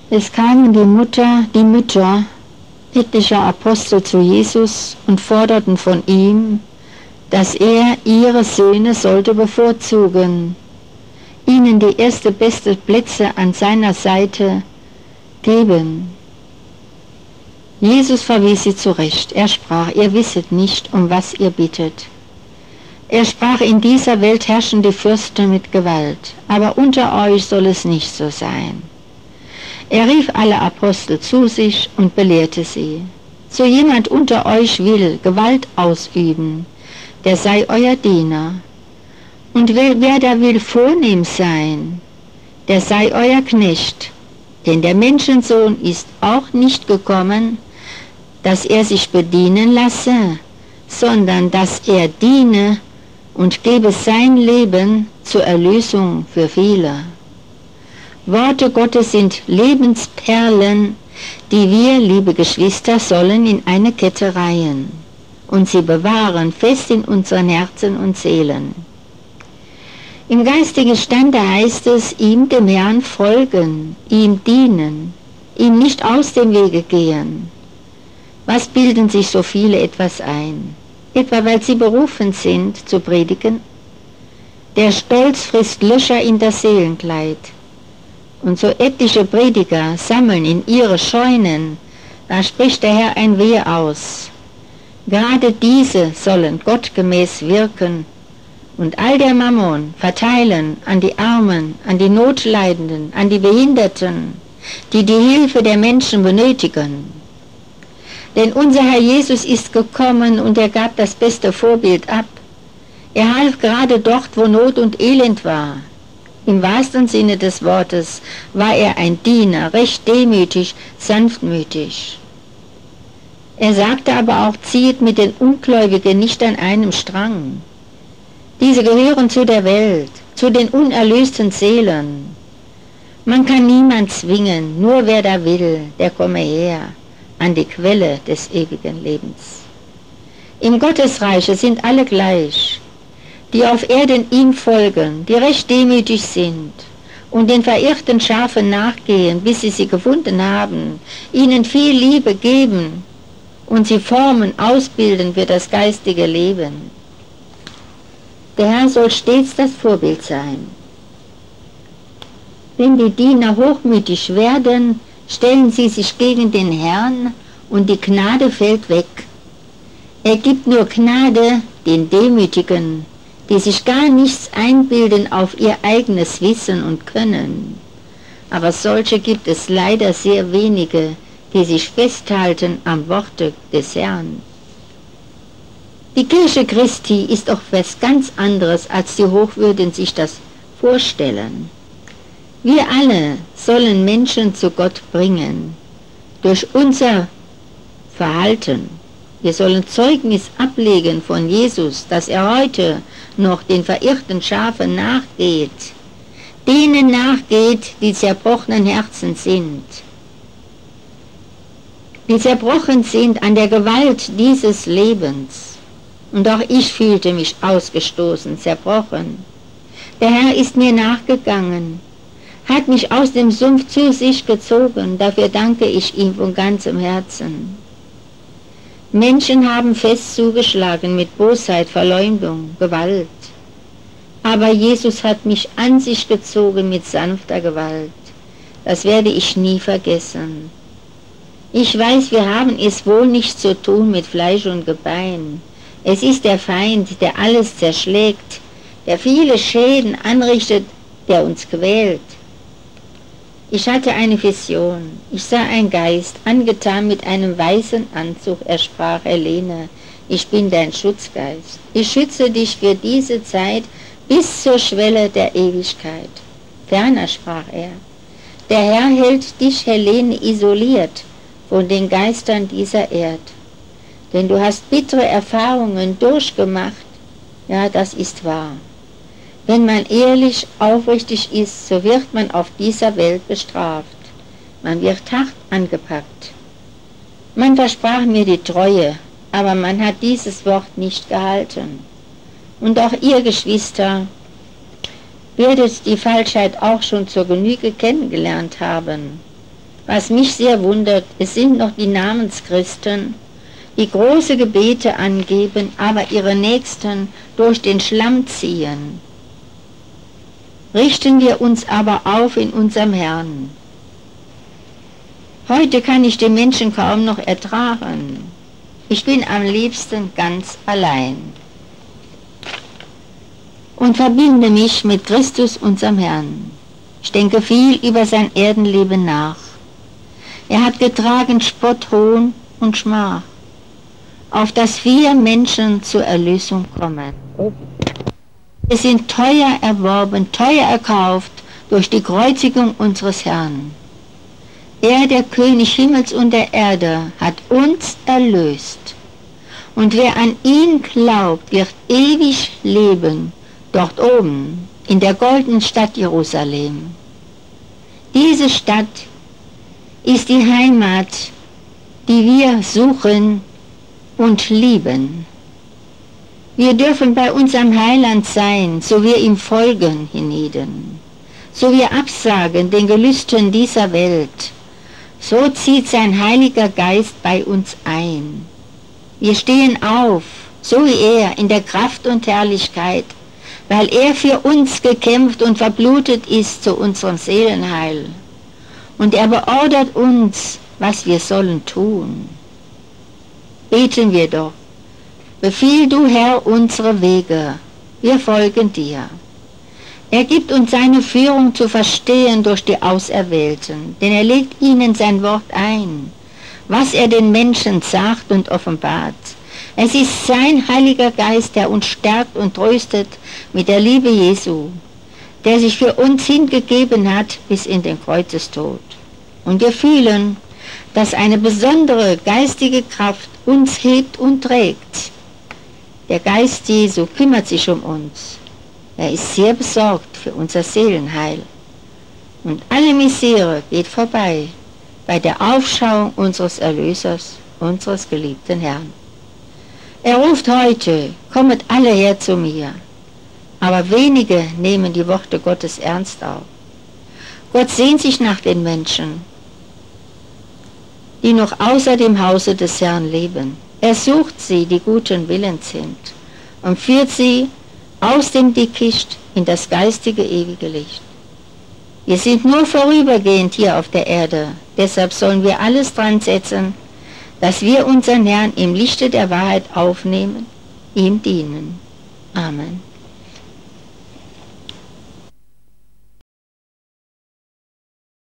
Es kamen die Mütter etlicher Apostel zu Jesus und forderten von ihm, dass er ihre Söhne sollte bevorzugen, ihnen die erste beste Plätze an seiner Seite geben. Jesus verwies sie zurecht. Er sprach, ihr wisset nicht, um was ihr bittet. Er sprach, in dieser Welt herrschen die Fürsten mit Gewalt, aber unter euch soll es nicht so sein. Er rief alle Apostel zu sich und belehrte sie. So jemand unter euch will Gewalt ausüben, der sei euer Diener. Und wer da will vornehm sein, der sei euer Knecht. Denn der Menschensohn ist auch nicht gekommen, dass er sich bedienen lasse, sondern dass er diene und gebe sein Leben zur Erlösung für viele. Worte Gottes sind Lebensperlen, die wir, liebe Geschwister, sollen in eine Kette reihen und sie bewahren fest in unseren Herzen und Seelen. Im geistigen Stande heißt es, ihm dem Herrn folgen, ihm dienen, ihm nicht aus dem Wege gehen. Was bilden sich so viele etwas ein? Etwa weil sie berufen sind zu predigen? Der Stolz frisst Löcher in das Seelenkleid. Und so etliche Prediger sammeln in ihre Scheunen, da spricht der Herr ein Wehe aus. Gerade diese sollen gottgemäß wirken und all der Mammon verteilen an die Armen, an die Notleidenden, an die Behinderten, die die Hilfe der Menschen benötigen. Denn unser Herr Jesus ist gekommen und er gab das beste Vorbild ab. Er half gerade dort, wo Not und Elend war. Im wahrsten Sinne des Wortes war er ein Diener, recht demütig, sanftmütig. Er sagte aber auch, zieht mit den Ungläubigen nicht an einem Strang. Diese gehören zu der Welt, zu den unerlösten Seelen. Man kann niemand zwingen, nur wer da will, der komme her, an die Quelle des ewigen Lebens. Im Gottesreiche sind alle gleich, die auf Erden ihm folgen, die recht demütig sind und den verirrten Schafen nachgehen, bis sie gefunden haben, ihnen viel Liebe geben und sie formen, ausbilden für das geistige Leben. Der Herr soll stets das Vorbild sein. Wenn die Diener hochmütig werden, stellen sie sich gegen den Herrn und die Gnade fällt weg. Er gibt nur Gnade den Demütigen, die sich gar nichts einbilden auf ihr eigenes Wissen und Können. Aber solche gibt es leider sehr wenige, die sich festhalten am Worte des Herrn. Die Kirche Christi ist auch was ganz anderes, als die Hochwürden sich das vorstellen. Wir alle sollen Menschen zu Gott bringen, durch unser Verhalten. Wir sollen Zeugnis ablegen von Jesus, dass er heute noch den verirrten Schafen nachgeht, denen nachgeht, die zerbrochenen Herzen sind, die zerbrochen sind an der Gewalt dieses Lebens. Und auch ich fühlte mich ausgestoßen, zerbrochen. Der Herr ist mir nachgegangen, hat mich aus dem Sumpf zu sich gezogen, dafür danke ich ihm von ganzem Herzen. Menschen haben fest zugeschlagen mit Bosheit, Verleumdung, Gewalt. Aber Jesus hat mich an sich gezogen mit sanfter Gewalt. Das werde ich nie vergessen. Ich weiß, wir haben es wohl nicht zu tun mit Fleisch und Gebein. Es ist der Feind, der alles zerschlägt, der viele Schäden anrichtet, der uns quält. Ich hatte eine Vision. Ich sah einen Geist, angetan mit einem weißen Anzug. Er sprach, Helene, ich bin dein Schutzgeist. Ich schütze dich für diese Zeit bis zur Schwelle der Ewigkeit. Ferner sprach er, der Herr hält dich, Helene, isoliert von den Geistern dieser Erde. Denn du hast bittere Erfahrungen durchgemacht. Ja, das ist wahr. Wenn man ehrlich, aufrichtig ist, so wird man auf dieser Welt bestraft. Man wird hart angepackt. Man versprach mir die Treue, aber man hat dieses Wort nicht gehalten. Und auch ihr, Geschwister, werdet die Falschheit auch schon zur Genüge kennengelernt haben. Was mich sehr wundert, es sind noch die Namenschristen, die große Gebete angeben, aber ihre Nächsten durch den Schlamm ziehen. Richten wir uns aber auf in unserem Herrn. Heute kann ich den Menschen kaum noch ertragen. Ich bin am liebsten ganz allein und verbinde mich mit Christus, unserem Herrn. Ich denke viel über sein Erdenleben nach. Er hat getragen Spott, Hohn und Schmach, auf dass wir Menschen zur Erlösung kommen. Wir sind teuer erworben, teuer erkauft durch die Kreuzigung unseres Herrn. Er, der König Himmels und der Erde, hat uns erlöst. Und wer an ihn glaubt, wird ewig leben, dort oben, in der goldenen Stadt Jerusalem. Diese Stadt ist die Heimat, die wir suchen und lieben. Wir dürfen bei unserem Heiland sein, so wir ihm folgen hienieden. So wir absagen den Gelüsten dieser Welt, so zieht sein Heiliger Geist bei uns ein. Wir stehen auf, so wie er, in der Kraft und Herrlichkeit, weil er für uns gekämpft und verblutet ist zu unserem Seelenheil. Und er beordert uns, was wir sollen tun. Beten wir doch. Befiehl du, Herr, unsere Wege, wir folgen dir. Er gibt uns seine Führung zu verstehen durch die Auserwählten, denn er legt ihnen sein Wort ein, was er den Menschen sagt und offenbart. Es ist sein Heiliger Geist, der uns stärkt und tröstet mit der Liebe Jesu, der sich für uns hingegeben hat bis in den Kreuzestod. Und wir fühlen, dass eine besondere geistige Kraft uns hebt und trägt. Der Geist Jesu kümmert sich um uns. Er ist sehr besorgt für unser Seelenheil. Und alle Misere geht vorbei bei der Aufschauung unseres Erlösers, unseres geliebten Herrn. Er ruft heute, kommet alle her zu mir. Aber wenige nehmen die Worte Gottes ernst auf. Gott sehnt sich nach den Menschen, die noch außer dem Hause des Herrn leben. Er sucht sie, die guten Willens sind, und führt sie aus dem Dickicht in das geistige ewige Licht. Wir sind nur vorübergehend hier auf der Erde, deshalb sollen wir alles dran setzen, dass wir unseren Herrn im Lichte der Wahrheit aufnehmen, ihm dienen. Amen.